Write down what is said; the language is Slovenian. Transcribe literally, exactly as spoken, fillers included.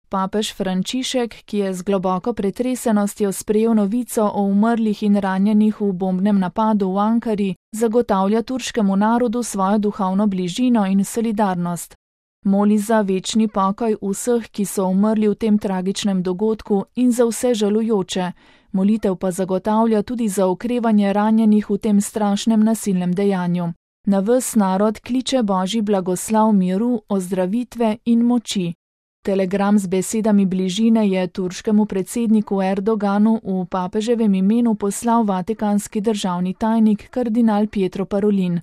Papež Frančišek, ki je z globoko pretresenostjo sprejel novico o umrlih in ranjenih v bombnem napadu v Ankari, zagotavlja turškemu narodu svojo duhovno bližino in solidarnost. Moli za večni pokoj vseh, ki so umrli v tem tragičnem dogodku, in za vse žalujoče. Molitev pa zagotavlja tudi za okrevanje ranjenih v tem strašnem nasilnem dejanju. Na ves narod kliče Božji blagoslav miru, ozdravitve in moči. Telegram z besedami bližine je turškemu predsedniku Erdoganu v papeževem imenu poslal vatikanski državni tajnik kardinal Pietro Parolin.